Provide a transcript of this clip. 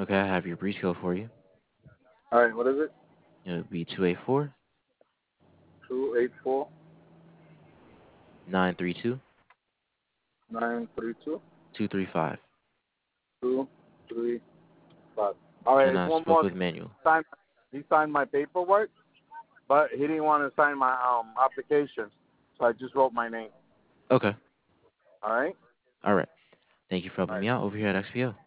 Okay, I have your breach code for you. All right, what is it? It would be 284 284 932 932 235. 235. All right, And it's I one spoke more with thing. Manuel. He signed my paperwork, but he didn't want to sign my application, so I just wrote my name. Okay. All right. All right. Thank you for All helping right. me out over here at XPO.